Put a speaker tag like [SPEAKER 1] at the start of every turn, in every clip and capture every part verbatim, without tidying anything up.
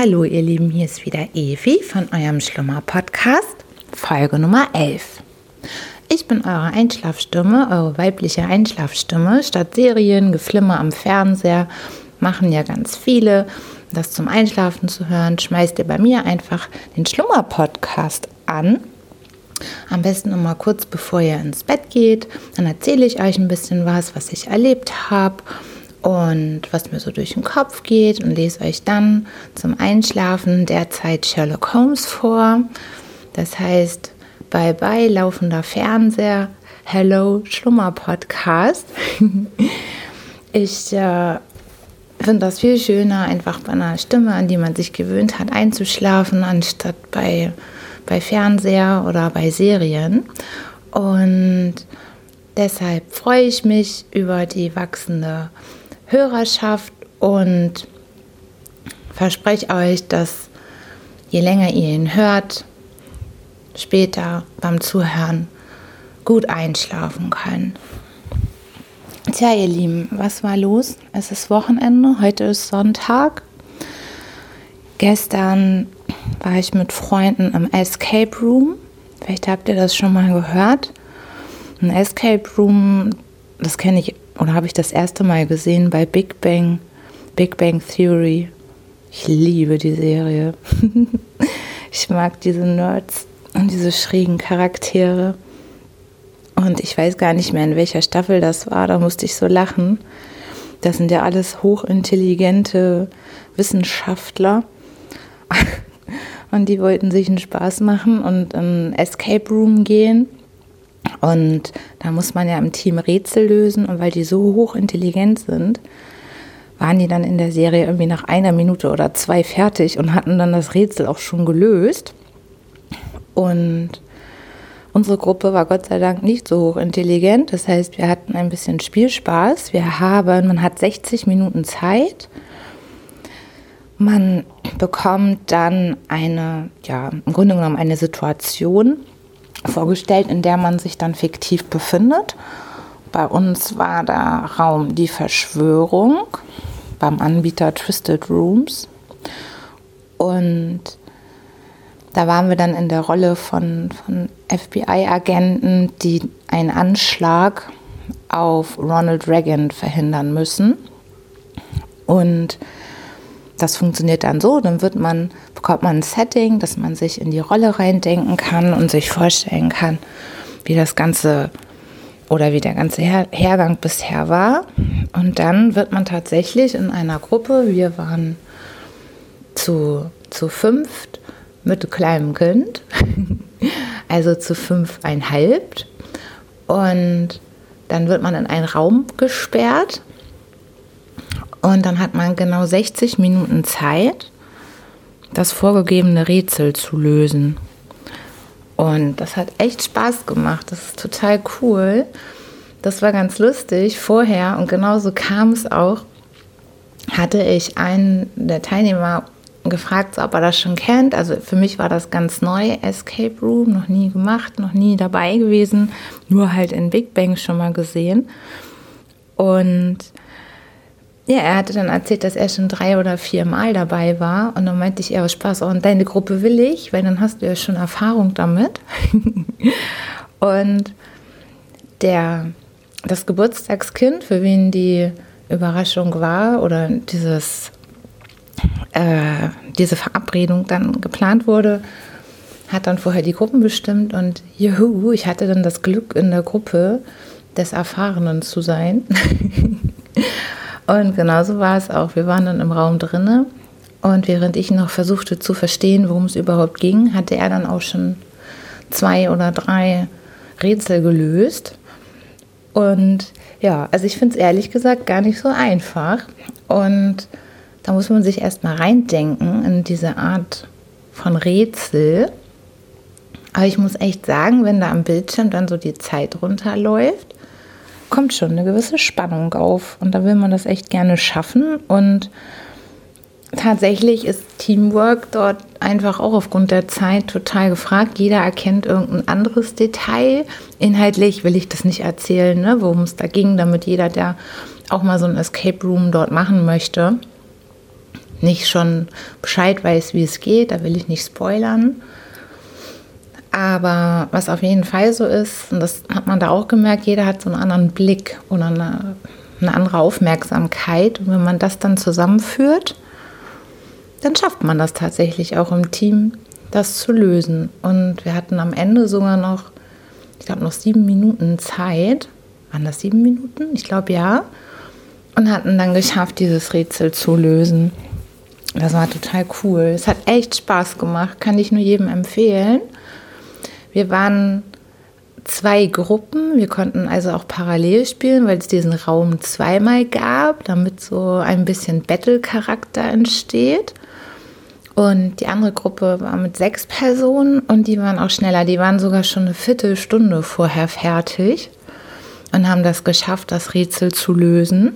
[SPEAKER 1] Hallo ihr Lieben, hier ist wieder Evi von eurem Schlummer-Podcast, Folge Nummer elf. Ich bin eure Einschlafstimme, eure weibliche Einschlafstimme. Statt Serien, Geflimmer am Fernseher machen ja ganz viele. Das zum Einschlafen zu hören, schmeißt ihr bei mir einfach den Schlummer-Podcast an. Am besten immer kurz bevor ihr ins Bett geht. Dann erzähle ich euch ein bisschen was, was ich erlebt habe und was mir so durch den Kopf geht und lese euch dann zum Einschlafen derzeit Sherlock Holmes vor. Das heißt, bye bye laufender Fernseher, hello Schlummer-Podcast. Ich äh, finde das viel schöner, einfach bei einer Stimme, an die man sich gewöhnt hat, einzuschlafen, anstatt bei, bei Fernseher oder bei Serien. Und deshalb freue ich mich über die wachsende Hörerschaft und verspreche euch, dass je länger ihr ihn hört, später beim Zuhören gut einschlafen könnt. Tja, ihr Lieben, was war los? Es ist Wochenende, heute ist Sonntag. Gestern war ich mit Freunden im Escape Room. Vielleicht habt ihr das schon mal gehört. Ein Escape Room, das kenne ich oder habe ich das erste Mal gesehen bei Big Bang, Big Bang Theory. Ich liebe die Serie. Ich mag diese Nerds und diese schrägen Charaktere. Und ich weiß gar nicht mehr, in welcher Staffel das war, da musste ich so lachen. Das sind ja alles hochintelligente Wissenschaftler. Und die wollten sich einen Spaß machen und in einen Escape Room gehen. Und da muss man ja im Team Rätsel lösen. Und weil die so hochintelligent sind, waren die dann in der Serie irgendwie nach einer Minute oder zwei fertig und hatten dann das Rätsel auch schon gelöst. Und unsere Gruppe war Gott sei Dank nicht so hochintelligent. Das heißt, wir hatten ein bisschen Spielspaß. Wir haben, man hat sechzig Minuten Zeit. Man bekommt dann eine, ja, im Grunde genommen eine Situation vorgestellt, in der man sich dann fiktiv befindet. Bei uns war der Raum die Verschwörung, beim Anbieter Twisted Rooms. Und da waren wir dann in der Rolle von, von F B I-Agenten, die einen Anschlag auf Ronald Reagan verhindern müssen. Und das funktioniert dann so, dann wird man, bekommt man ein Setting, dass man sich in die Rolle reindenken kann und sich vorstellen kann, wie das Ganze oder wie der ganze Her- Hergang bisher war. Und dann wird man tatsächlich in einer Gruppe, wir waren zu, zu fünft mit kleinem Kind, also zu fünfeinhalb. Und dann wird man in einen Raum gesperrt. Und dann hat man genau sechzig Minuten Zeit, das vorgegebene Rätsel zu lösen. Und das hat echt Spaß gemacht. Das ist total cool. Das war ganz lustig vorher. Und genauso kam es auch, hatte ich einen der Teilnehmer gefragt, ob er das schon kennt. Also für mich war das ganz neu, Escape Room, noch nie gemacht, noch nie dabei gewesen, nur halt in Big Bang schon mal gesehen. Und ja, er hatte dann erzählt, dass er schon drei oder vier Mal dabei war. Und dann meinte ich, ja, aus Spaß, oh, und deine Gruppe will ich, weil dann hast du ja schon Erfahrung damit. Und der, das Geburtstagskind, für wen die Überraschung war oder dieses, äh, diese Verabredung dann geplant wurde, hat dann vorher die Gruppen bestimmt. Und juhu, ich hatte dann das Glück, in der Gruppe des Erfahrenen zu sein. Und genauso war es auch. Wir waren dann im Raum drinne und während ich noch versuchte zu verstehen, worum es überhaupt ging, hatte er dann auch schon zwei oder drei Rätsel gelöst. Und ja, also ich finde es ehrlich gesagt gar nicht so einfach. Und da muss man sich erstmal reindenken in diese Art von Rätsel. Aber ich muss echt sagen, wenn da am Bildschirm dann so die Zeit runterläuft, kommt schon eine gewisse Spannung auf und da will man das echt gerne schaffen und tatsächlich ist Teamwork dort einfach auch aufgrund der Zeit total gefragt. Jeder erkennt irgendein anderes Detail. Inhaltlich will ich das nicht erzählen, ne, worum es da ging, damit jeder, der auch mal so ein Escape Room dort machen möchte, nicht schon Bescheid weiß, wie es geht, da will ich nicht spoilern. Aber was auf jeden Fall so ist, und das hat man da auch gemerkt, jeder hat so einen anderen Blick oder eine, eine andere Aufmerksamkeit. Und wenn man das dann zusammenführt, dann schafft man das tatsächlich auch im Team, das zu lösen. Und wir hatten am Ende sogar noch, ich glaube, noch sieben Minuten Zeit. Waren das sieben Minuten? Ich glaube, ja. Und hatten dann geschafft, dieses Rätsel zu lösen. Das war total cool. Es hat echt Spaß gemacht, kann ich nur jedem empfehlen. Wir waren zwei Gruppen, wir konnten also auch parallel spielen, weil es diesen Raum zweimal gab, damit so ein bisschen Battle-Charakter entsteht. Und die andere Gruppe war mit sechs Personen und die waren auch schneller. Die waren sogar schon eine Viertelstunde vorher fertig und haben das geschafft, das Rätsel zu lösen.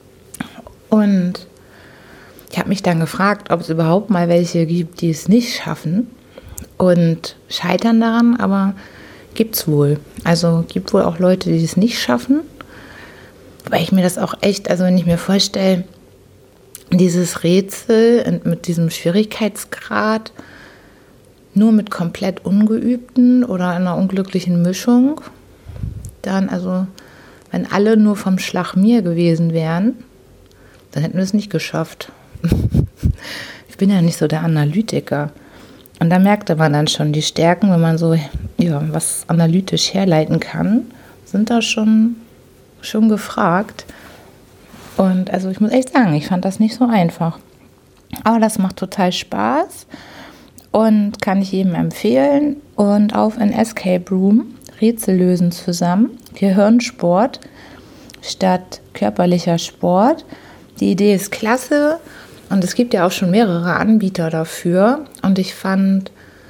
[SPEAKER 1] Und ich habe mich dann gefragt, ob es überhaupt mal welche gibt, die es nicht schaffen und scheitern daran, aber gibt es wohl. Also gibt wohl auch Leute, die es nicht schaffen. Weil ich mir das auch echt, also wenn ich mir vorstelle, dieses Rätsel mit diesem Schwierigkeitsgrad nur mit komplett Ungeübten oder einer unglücklichen Mischung, dann also, wenn alle nur vom Schlag mir gewesen wären, dann hätten wir es nicht geschafft. Ich bin ja nicht so der Analytiker. Und da merkte man dann schon die Stärken, wenn man so ja, was analytisch herleiten kann, sind da schon, schon gefragt. Und also ich muss echt sagen, ich fand das nicht so einfach. Aber das macht total Spaß und kann ich jedem empfehlen. Und auf ein Escape Room, Rätsel lösen zusammen, Gehirnsport statt körperlicher Sport. Die Idee ist klasse. Und es gibt ja auch schon mehrere Anbieter dafür. Und ich fand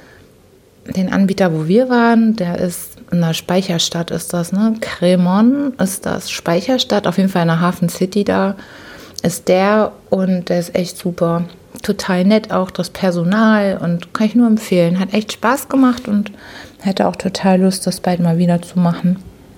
[SPEAKER 1] den Anbieter, wo wir waren, der ist in der Speicherstadt, ist das, ne? Cremon ist das, Speicherstadt, auf jeden Fall in der Hafen City da ist der. Und der ist echt super. Total nett auch, das Personal. Und kann ich nur empfehlen. Hat echt Spaß gemacht und hätte auch total Lust, das bald mal wieder zu machen.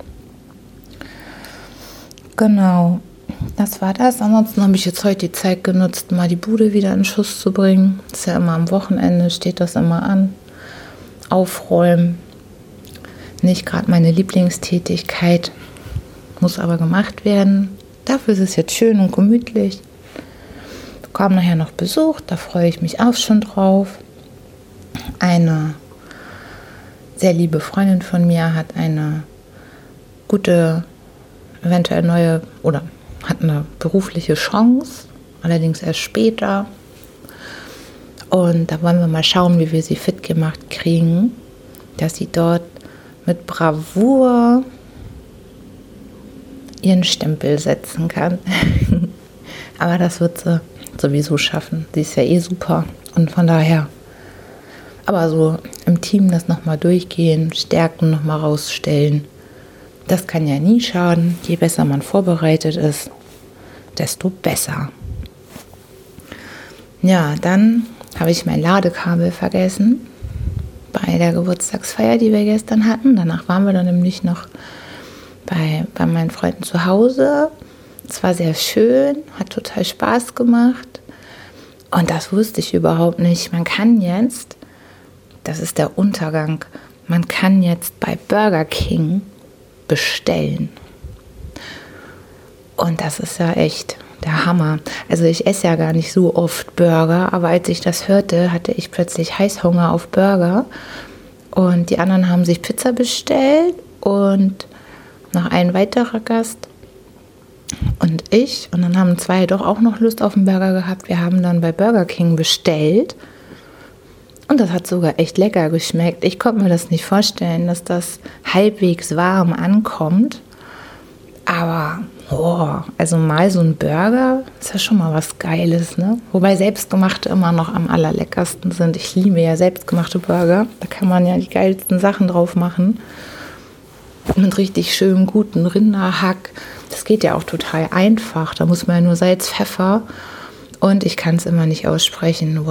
[SPEAKER 1] Genau. Das war das. Ansonsten habe ich jetzt heute die Zeit genutzt, mal die Bude wieder in Schuss zu bringen. Das ist ja immer am Wochenende, steht das immer an. Aufräumen. Nicht gerade meine Lieblingstätigkeit. Muss aber gemacht werden. Dafür ist es jetzt schön und gemütlich. Wir bekommen nachher noch Besuch, da freue ich mich auch schon drauf. Eine sehr liebe Freundin von mir hat eine gute, eventuell neue oder hat eine berufliche Chance, allerdings erst später. Und da wollen wir mal schauen, wie wir sie fit gemacht kriegen, dass sie dort mit Bravour ihren Stempel setzen kann. Aber das wird sie sowieso schaffen. Sie ist ja eh super. Und von daher, aber so im Team das nochmal durchgehen, Stärken nochmal rausstellen, das kann ja nie schaden. Je besser man vorbereitet ist, desto besser. Ja, dann habe ich mein Ladekabel vergessen bei der Geburtstagsfeier, die wir gestern hatten. Danach waren wir dann nämlich noch bei, bei meinen Freunden zu Hause. Es war sehr schön, hat total Spaß gemacht. Und das wusste ich überhaupt nicht. Man kann jetzt, das ist der Untergang, man kann jetzt bei Burger King bestellen. Und das ist ja echt der Hammer. Also ich esse ja gar nicht so oft Burger, aber als ich das hörte, hatte ich plötzlich Heißhunger auf Burger. Und die anderen haben sich Pizza bestellt und noch ein weiterer Gast und ich. Und dann haben zwei doch auch noch Lust auf einen Burger gehabt. Wir haben dann bei Burger King bestellt. Und das hat sogar echt lecker geschmeckt. Ich konnte mir das nicht vorstellen, dass das halbwegs warm ankommt. Aber, oh, also mal so ein Burger ist ja schon mal was Geiles, ne? Wobei selbstgemachte immer noch am allerleckersten sind. Ich liebe ja selbstgemachte Burger. Da kann man ja die geilsten Sachen drauf machen. Mit richtig schönem, guten Rinderhack. Das geht ja auch total einfach. Da muss man ja nur Salz, Pfeffer und ich kann es immer nicht aussprechen.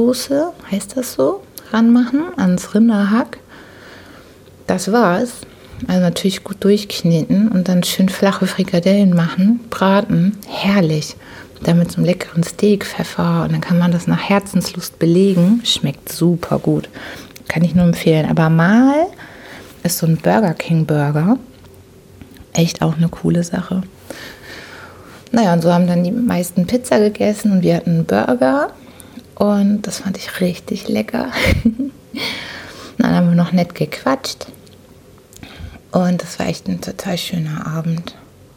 [SPEAKER 1] Worcester-Soße, heißt das so? Ranmachen ans Rinderhack. Das war's. Also natürlich gut durchkneten und dann schön flache Frikadellen machen, braten, herrlich. Dann mit so einem leckeren Steak, Pfeffer und dann kann man das nach Herzenslust belegen. Schmeckt super gut. Kann ich nur empfehlen. Aber mal ist so ein Burger King Burger echt auch eine coole Sache. Naja, und so haben dann die meisten Pizza gegessen und wir hatten einen Burger und das fand ich richtig lecker. Dann haben wir noch nett gequatscht und das war echt ein total schöner Abend.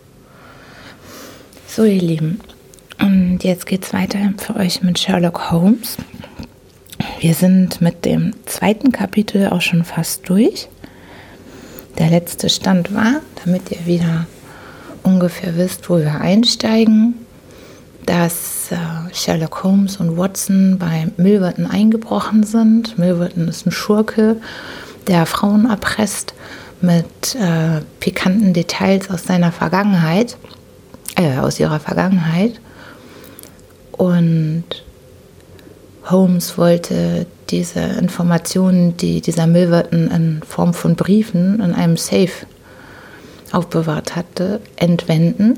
[SPEAKER 1] So, ihr Lieben, und jetzt geht's weiter für euch mit Sherlock Holmes. Wir sind mit dem zweiten Kapitel auch schon fast durch. Der letzte Stand war, damit ihr wieder ungefähr wisst, wo wir einsteigen, dass äh, Sherlock Holmes und Watson bei Milverton eingebrochen sind. Milverton ist ein Schurke, der Frauen erpresst mit äh, pikanten Details aus seiner Vergangenheit, äh, aus ihrer Vergangenheit. Und Holmes wollte diese Informationen, die dieser Milverton in Form von Briefen in einem Safe aufbewahrt hatte, entwenden.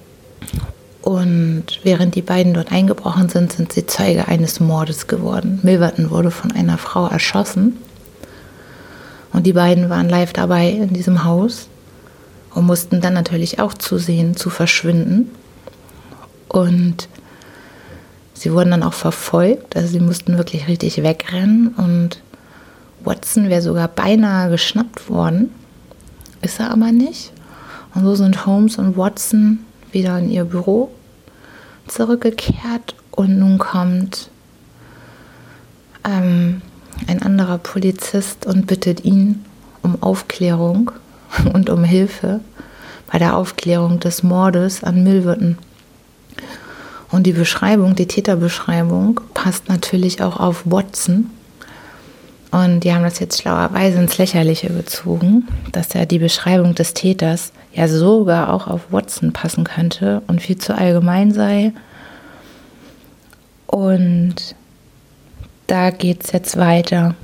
[SPEAKER 1] Und während die beiden dort eingebrochen sind, sind sie Zeuge eines Mordes geworden. Milverton wurde von einer Frau erschossen. Und die beiden waren live dabei in diesem Haus und mussten dann natürlich auch zusehen, zu verschwinden. Und sie wurden dann auch verfolgt, also sie mussten wirklich richtig wegrennen. Und Watson wäre sogar beinahe geschnappt worden, ist er aber nicht. Und so sind Holmes und Watson wieder in ihr Büro zurückgekehrt und nun kommt ähm, ein anderer Polizist und bittet ihn um Aufklärung und um Hilfe bei der Aufklärung des Mordes an Milverton. Und die Beschreibung, die Täterbeschreibung passt natürlich auch auf Watson. Und die haben das jetzt schlauerweise ins Lächerliche gezogen, dass ja die Beschreibung des Täters ja sogar auch auf Watson passen könnte und viel zu allgemein sei. Und da geht es jetzt weiter.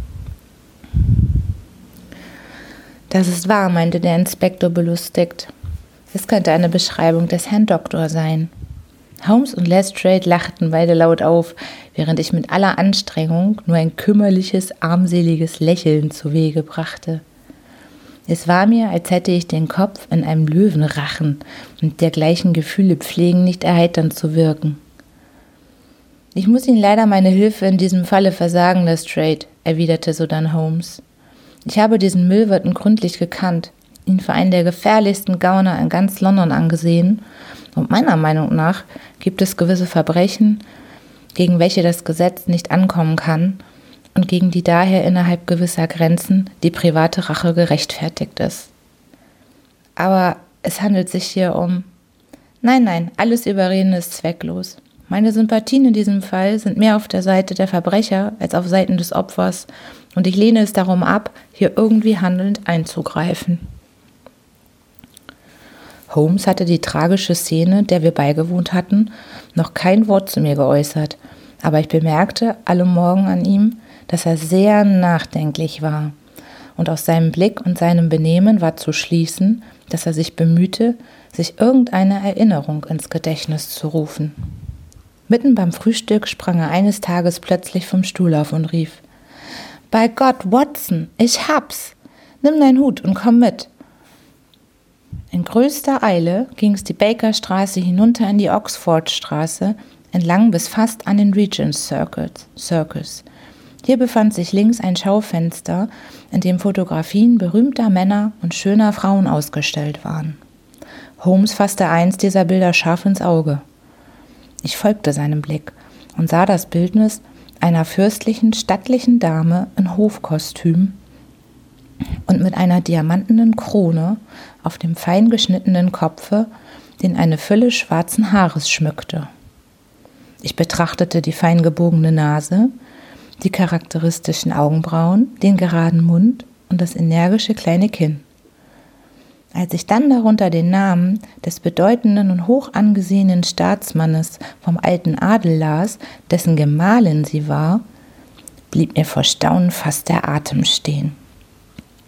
[SPEAKER 1] Das ist wahr, meinte der Inspektor belustigt. Es könnte eine Beschreibung des Herrn Doktor sein. Holmes und Lestrade lachten beide laut auf, während ich mit aller Anstrengung nur ein kümmerliches, armseliges Lächeln zu Wege brachte. Es war mir, als hätte ich den Kopf in einem Löwenrachen und dergleichen Gefühle pflegen, nicht erheiternd zu wirken. »Ich muss Ihnen leider meine Hilfe in diesem Falle versagen, Lestrade«, erwiderte sodann Holmes. »Ich habe diesen Milverton gründlich gekannt, ihn für einen der gefährlichsten Gauner in ganz London angesehen, und meiner Meinung nach gibt es gewisse Verbrechen, gegen welche das Gesetz nicht ankommen kann und gegen die daher innerhalb gewisser Grenzen die private Rache gerechtfertigt ist. Aber es handelt sich hier um... Nein, nein, alles Überreden ist zwecklos. Meine Sympathien in diesem Fall sind mehr auf der Seite der Verbrecher als auf Seiten des Opfers und ich lehne es darum ab, hier irgendwie handelnd einzugreifen.« Holmes hatte die tragische Szene, der wir beigewohnt hatten, noch kein Wort zu mir geäußert, aber ich bemerkte alle Morgen an ihm, dass er sehr nachdenklich war, und aus seinem Blick und seinem Benehmen war zu schließen, dass er sich bemühte, sich irgendeine Erinnerung ins Gedächtnis zu rufen. Mitten beim Frühstück sprang er eines Tages plötzlich vom Stuhl auf und rief: »Bei Gott, Watson, ich hab's! Nimm deinen Hut und komm mit!« In größter Eile ging es die Bakerstraße hinunter in die Oxfordstraße, entlang bis fast an den Regent's Circus. Hier befand sich links ein Schaufenster, in dem Fotografien berühmter Männer und schöner Frauen ausgestellt waren. Holmes fasste eins dieser Bilder scharf ins Auge. Ich folgte seinem Blick und sah das Bildnis einer fürstlichen, stattlichen Dame in Hofkostüm und mit einer diamantenen Krone auf dem fein geschnittenen Kopfe, den eine Fülle schwarzen Haares schmückte. Ich betrachtete die fein gebogene Nase, die charakteristischen Augenbrauen, den geraden Mund und das energische kleine Kinn. Als ich dann darunter den Namen des bedeutenden und hoch angesehenen Staatsmannes vom alten Adel las, dessen Gemahlin sie war, blieb mir vor Staunen fast der Atem stehen.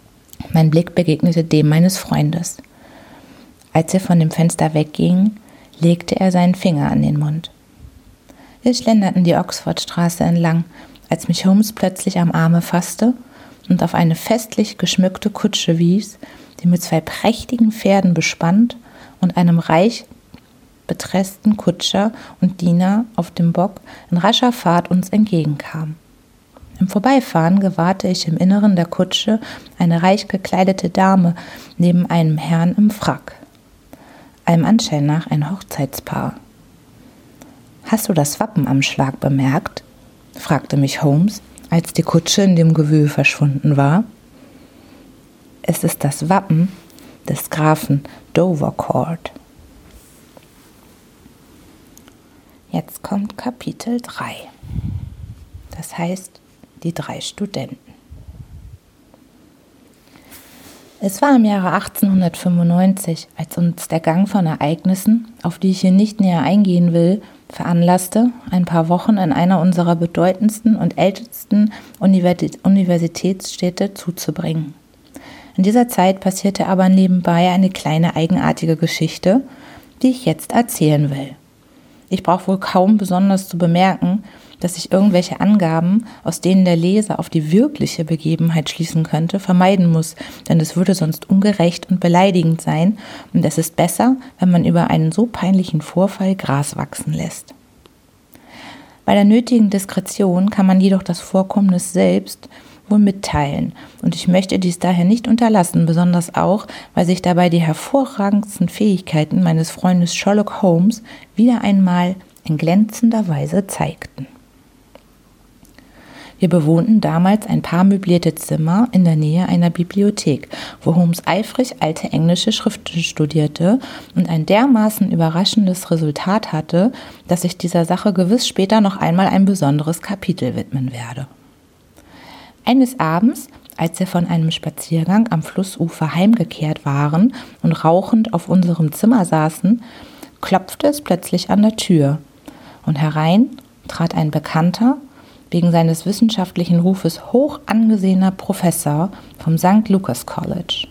[SPEAKER 1] Mein Blick begegnete dem meines Freundes. Als er von dem Fenster wegging, legte er seinen Finger an den Mund. Wir schlenderten die Oxfordstraße entlang, als mich Holmes plötzlich am Arme fasste und auf eine festlich geschmückte Kutsche wies, die mit zwei prächtigen Pferden bespannt und einem reich betreßten Kutscher und Diener auf dem Bock in rascher Fahrt uns entgegenkam. Im Vorbeifahren gewahrte ich im Inneren der Kutsche eine reich gekleidete Dame neben einem Herrn im Frack. Allem Anschein nach ein Hochzeitspaar. »Hast du das Wappen am Schlag bemerkt?« fragte mich Holmes, als die Kutsche in dem Gewühl verschwunden war. »Es ist das Wappen des Grafen Dovercourt.« Jetzt kommt Kapitel drei. Das heißt, die drei Studenten. Es war im Jahre achtzehnhundertfünfundneunzig, als uns der Gang von Ereignissen, auf die ich hier nicht näher eingehen will, veranlasste, ein paar Wochen in einer unserer bedeutendsten und ältesten Universitätsstädte zuzubringen. In dieser Zeit passierte aber nebenbei eine kleine eigenartige Geschichte, die ich jetzt erzählen will. Ich brauche wohl kaum besonders zu bemerken, dass ich irgendwelche Angaben, aus denen der Leser auf die wirkliche Begebenheit schließen könnte, vermeiden muss, denn es würde sonst ungerecht und beleidigend sein und es ist besser, wenn man über einen so peinlichen Vorfall Gras wachsen lässt. Bei der nötigen Diskretion kann man jedoch das Vorkommnis selbst wohl mitteilen und ich möchte dies daher nicht unterlassen, besonders auch, weil sich dabei die hervorragendsten Fähigkeiten meines Freundes Sherlock Holmes wieder einmal in glänzender Weise zeigten. Wir bewohnten damals ein paar möblierte Zimmer in der Nähe einer Bibliothek, wo Holmes eifrig alte englische Schriften studierte und ein dermaßen überraschendes Resultat hatte, dass ich dieser Sache gewiss später noch einmal ein besonderes Kapitel widmen werde. Eines Abends, als wir von einem Spaziergang am Flussufer heimgekehrt waren und rauchend auf unserem Zimmer saßen, klopfte es plötzlich an der Tür und herein trat ein bekannter, wegen seines wissenschaftlichen Rufes hoch angesehener Professor vom Sankt Lucas College.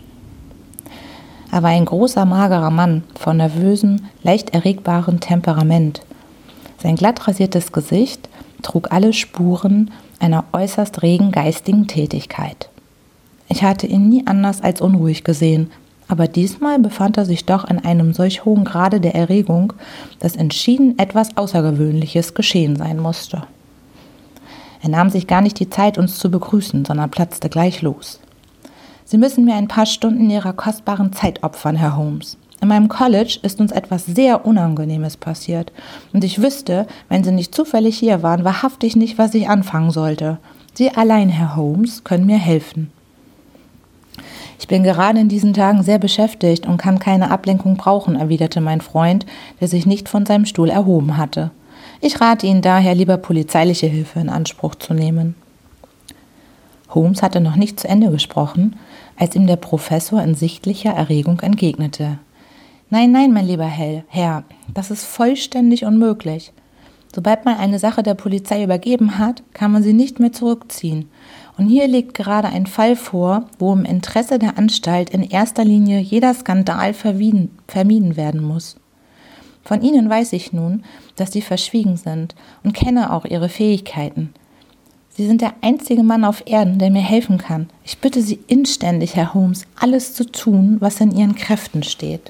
[SPEAKER 1] Er war ein großer, magerer Mann von nervösem, leicht erregbaren Temperament. Sein glatt rasiertes Gesicht trug alle Spuren einer äußerst regen geistigen Tätigkeit. Ich hatte ihn nie anders als unruhig gesehen, aber diesmal befand er sich doch in einem solch hohen Grade der Erregung, dass entschieden etwas Außergewöhnliches geschehen sein musste. Er nahm sich gar nicht die Zeit, uns zu begrüßen, sondern platzte gleich los. »Sie müssen mir ein paar Stunden Ihrer kostbaren Zeit opfern, Herr Holmes. In meinem College ist uns etwas sehr Unangenehmes passiert und ich wüsste, wenn Sie nicht zufällig hier waren, wahrhaftig nicht, was ich anfangen sollte. Sie allein, Herr Holmes, können mir helfen.« »Ich bin gerade in diesen Tagen sehr beschäftigt und kann keine Ablenkung brauchen«, erwiderte mein Freund, der sich nicht von seinem Stuhl erhoben hatte. »Ich rate Ihnen daher, lieber polizeiliche Hilfe in Anspruch zu nehmen.« Holmes hatte noch nicht zu Ende gesprochen, als ihm der Professor in sichtlicher Erregung entgegnete. »Nein, nein, mein lieber Herr, das ist vollständig unmöglich. Sobald man eine Sache der Polizei übergeben hat, kann man sie nicht mehr zurückziehen. Und hier liegt gerade ein Fall vor, wo im Interesse der Anstalt in erster Linie jeder Skandal vermieden, vermieden werden muss. Von Ihnen weiß ich nun, dass Sie verschwiegen sind und kenne auch Ihre Fähigkeiten. Sie sind der einzige Mann auf Erden, der mir helfen kann. Ich bitte Sie inständig, Herr Holmes, alles zu tun, was in Ihren Kräften steht.«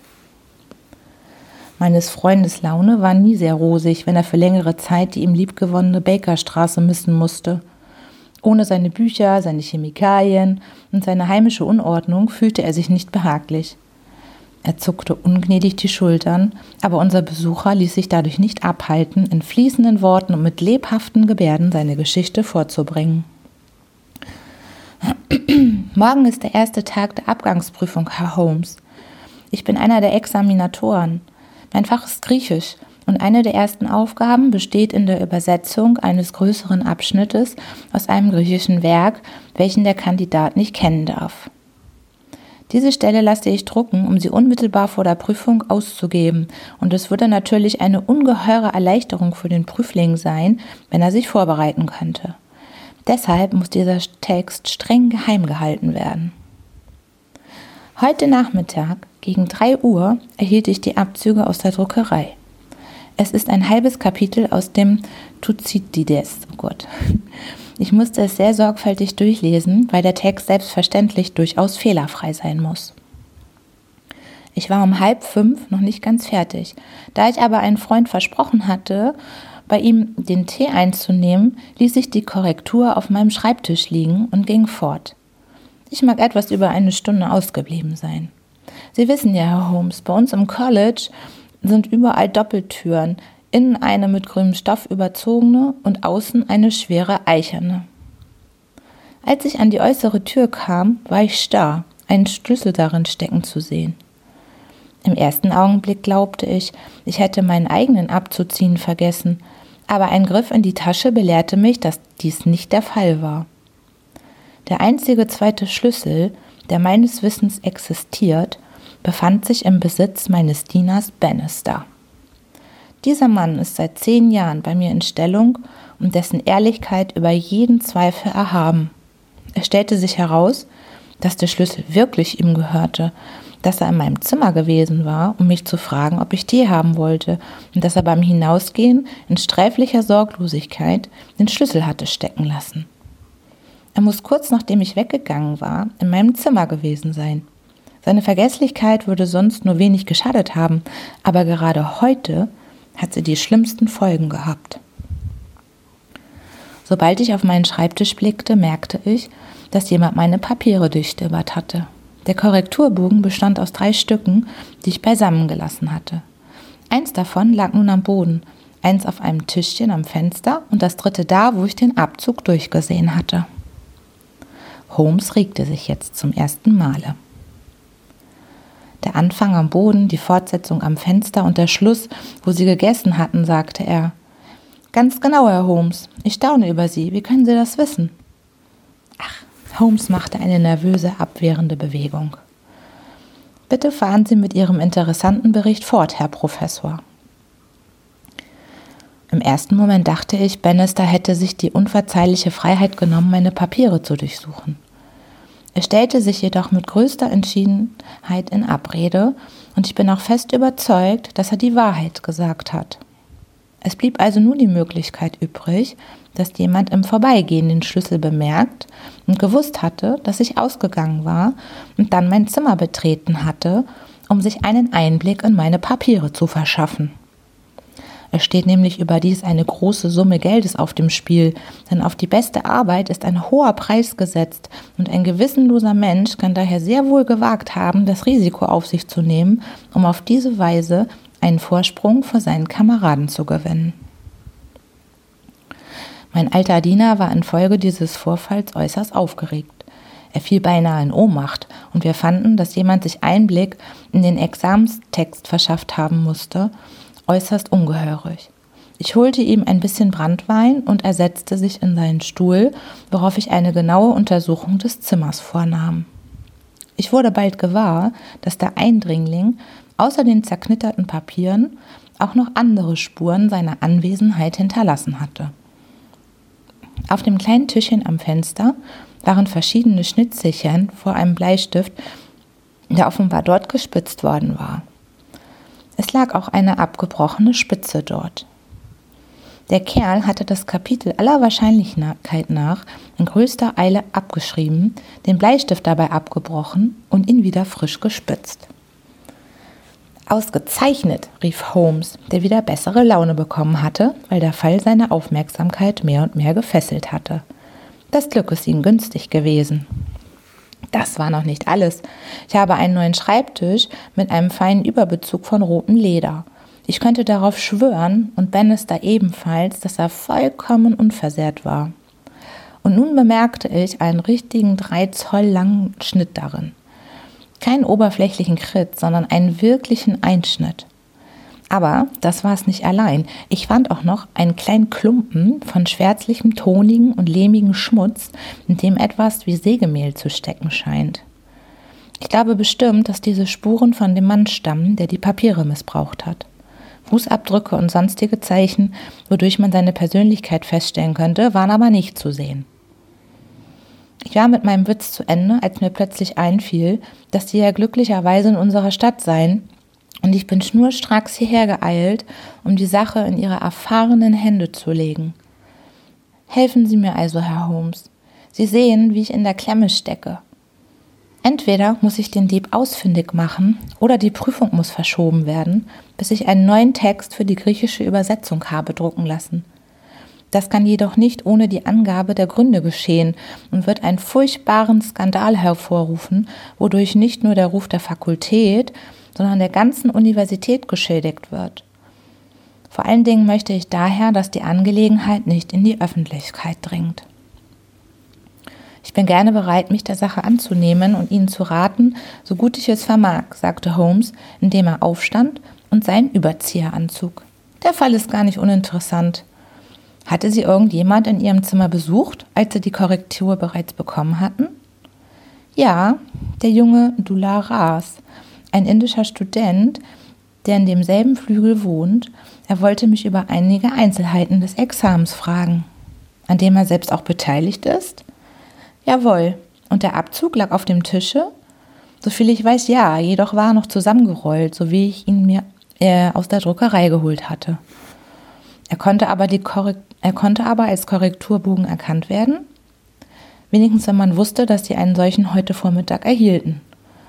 [SPEAKER 1] Meines Freundes Laune war nie sehr rosig, wenn er für längere Zeit die ihm liebgewonnene Bakerstraße missen musste. Ohne seine Bücher, seine Chemikalien und seine heimische Unordnung fühlte er sich nicht behaglich. Er zuckte ungnädig die Schultern, aber unser Besucher ließ sich dadurch nicht abhalten, in fließenden Worten und mit lebhaften Gebärden seine Geschichte vorzubringen. »Morgen ist der erste Tag der Abgangsprüfung, Herr Holmes. Ich bin einer der Examinatoren. Mein Fach ist Griechisch und eine der ersten Aufgaben besteht in der Übersetzung eines größeren Abschnittes aus einem griechischen Werk, welchen der Kandidat nicht kennen darf. Diese Stelle lasse ich drucken, um sie unmittelbar vor der Prüfung auszugeben, und es würde natürlich eine ungeheure Erleichterung für den Prüfling sein, wenn er sich vorbereiten könnte. Deshalb muss dieser Text streng geheim gehalten werden.« Heute Nachmittag gegen drei Uhr erhielt ich die Abzüge aus der Druckerei. Es ist ein halbes Kapitel aus dem Thuzydides. Oh Gott. Ich musste es sehr sorgfältig durchlesen, weil der Text selbstverständlich durchaus fehlerfrei sein muss. Ich war um halb fünf noch nicht ganz fertig. Da ich aber einen Freund versprochen hatte, bei ihm den Tee einzunehmen, ließ ich die Korrektur auf meinem Schreibtisch liegen und ging fort. Ich mag etwas über eine Stunde ausgeblieben sein. Sie wissen ja, Herr Holmes, bei uns im College sind überall Doppeltüren, innen eine mit grünem Stoff überzogene und außen eine schwere eicherne. Als ich an die äußere Tür kam, war ich starr, einen Schlüssel darin stecken zu sehen. Im ersten Augenblick glaubte ich, ich hätte meinen eigenen abzuziehen vergessen, aber ein Griff in die Tasche belehrte mich, dass dies nicht der Fall war. Der einzige zweite Schlüssel, der meines Wissens existiert, befand sich im Besitz meines Dieners Bannister. Dieser Mann ist seit zehn Jahren bei mir in Stellung und dessen Ehrlichkeit über jeden Zweifel erhaben. Es stellte sich heraus, dass der Schlüssel wirklich ihm gehörte, dass er in meinem Zimmer gewesen war, um mich zu fragen, ob ich Tee haben wollte, und dass er beim Hinausgehen in sträflicher Sorglosigkeit den Schlüssel hatte stecken lassen. Er muss kurz nachdem ich weggegangen war, in meinem Zimmer gewesen sein. Seine Vergesslichkeit würde sonst nur wenig geschadet haben, aber gerade heute hat sie die schlimmsten Folgen gehabt. Sobald ich auf meinen Schreibtisch blickte, merkte ich, dass jemand meine Papiere durchstöbert hatte. Der Korrekturbogen bestand aus drei Stücken, die ich beisammen gelassen hatte. Eins davon lag nun am Boden, eins auf einem Tischchen am Fenster und das dritte da, wo ich den Abzug durchgesehen hatte. Holmes regte sich jetzt zum ersten Male. Der Anfang am Boden, die Fortsetzung am Fenster und der Schluss, wo Sie gegessen hatten, sagte er. Ganz genau, Herr Holmes. Ich staune über Sie. Wie können Sie das wissen? Ach, Holmes machte eine nervöse, abwehrende Bewegung. Bitte fahren Sie mit Ihrem interessanten Bericht fort, Herr Professor. Im ersten Moment dachte ich, Bannister hätte sich die unverzeihliche Freiheit genommen, meine Papiere zu durchsuchen. Er stellte sich jedoch mit größter Entschiedenheit in Abrede und ich bin auch fest überzeugt, dass er die Wahrheit gesagt hat. Es blieb also nur die Möglichkeit übrig, dass jemand im Vorbeigehen den Schlüssel bemerkt und gewusst hatte, dass ich ausgegangen war und dann mein Zimmer betreten hatte, um sich einen Einblick in meine Papiere zu verschaffen. Es steht nämlich überdies eine große Summe Geldes auf dem Spiel, denn auf die beste Arbeit ist ein hoher Preis gesetzt und ein gewissenloser Mensch kann daher sehr wohl gewagt haben, das Risiko auf sich zu nehmen, um auf diese Weise einen Vorsprung vor seinen Kameraden zu gewinnen. Mein alter Diener war infolge dieses Vorfalls äußerst aufgeregt. Er fiel beinahe in Ohnmacht und wir fanden, dass jemand sich Einblick in den Examenstext verschafft haben musste, äußerst ungehörig. Ich holte ihm ein bisschen Branntwein und er setzte sich in seinen Stuhl, worauf ich eine genaue Untersuchung des Zimmers vornahm. Ich wurde bald gewahr, dass der Eindringling außer den zerknitterten Papieren auch noch andere Spuren seiner Anwesenheit hinterlassen hatte. Auf dem kleinen Tischchen am Fenster waren verschiedene Schnitzelchen vor einem Bleistift, der offenbar dort gespitzt worden war. Es lag auch eine abgebrochene Spitze dort. Der Kerl hatte das Kapitel aller Wahrscheinlichkeit nach in größter Eile abgeschrieben, den Bleistift dabei abgebrochen und ihn wieder frisch gespitzt. Ausgezeichnet, rief Holmes, der wieder bessere Laune bekommen hatte, weil der Fall seine Aufmerksamkeit mehr und mehr gefesselt hatte. Das Glück ist ihm günstig gewesen. Das war noch nicht alles. Ich habe einen neuen Schreibtisch mit einem feinen Überbezug von rotem Leder. Ich könnte darauf schwören, und Bannister ebenfalls, dass er vollkommen unversehrt war. Und nun bemerkte ich einen richtigen drei Zoll langen Schnitt darin. Keinen oberflächlichen Kritz, sondern einen wirklichen Einschnitt. Aber das war es nicht allein. Ich fand auch noch einen kleinen Klumpen von schwärzlichem, tonigen und lehmigem Schmutz, in dem etwas wie Sägemehl zu stecken scheint. Ich glaube bestimmt, dass diese Spuren von dem Mann stammen, der die Papiere missbraucht hat. Fußabdrücke und sonstige Zeichen, wodurch man seine Persönlichkeit feststellen könnte, waren aber nicht zu sehen. Ich war mit meinem Witz zu Ende, als mir plötzlich einfiel, dass sie ja glücklicherweise in unserer Stadt seien, und ich bin schnurstracks hierher geeilt, um die Sache in ihre erfahrenen Hände zu legen. Helfen Sie mir also, Herr Holmes. Sie sehen, wie ich in der Klemme stecke. Entweder muss ich den Dieb ausfindig machen oder die Prüfung muss verschoben werden, bis ich einen neuen Text für die griechische Übersetzung habe drucken lassen. Das kann jedoch nicht ohne die Angabe der Gründe geschehen und wird einen furchtbaren Skandal hervorrufen, wodurch nicht nur der Ruf der Fakultät, sondern der ganzen Universität geschädigt wird. Vor allen Dingen möchte ich daher, dass die Angelegenheit nicht in die Öffentlichkeit dringt. Ich bin gerne bereit, mich der Sache anzunehmen und Ihnen zu raten, so gut ich es vermag, sagte Holmes, indem er aufstand und seinen Überzieher anzog. Der Fall ist gar nicht uninteressant. Hatte Sie irgendjemand in Ihrem Zimmer besucht, als Sie die Korrektur bereits bekommen hatten? Ja, der junge Dullah Ras, ein indischer Student, der in demselben Flügel wohnt. Er wollte mich über einige Einzelheiten des Examens fragen, an dem er selbst auch beteiligt ist. Jawohl, und der Abzug lag auf dem Tische? Soviel ich weiß, ja, jedoch war er noch zusammengerollt, so wie ich ihn mir äh, aus der Druckerei geholt hatte. Er konnte aber, die Korrekt- er konnte aber als Korrekturbogen erkannt werden, wenigstens wenn man wusste, dass sie einen solchen heute Vormittag erhielten.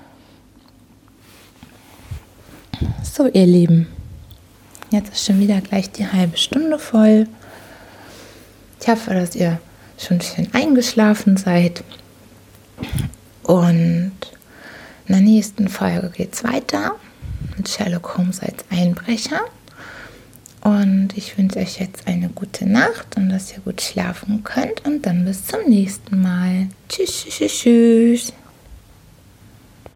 [SPEAKER 1] So, ihr Lieben, jetzt ist schon wieder gleich die halbe Stunde voll. Ich hoffe, dass ihr schon schön eingeschlafen seid. Und in der nächsten Folge geht es weiter mit Sherlock Holmes als Einbrecher. Und ich wünsche euch jetzt eine gute Nacht und dass ihr gut schlafen könnt. Und dann bis zum nächsten Mal. Tschüss, tschüss, tschüss.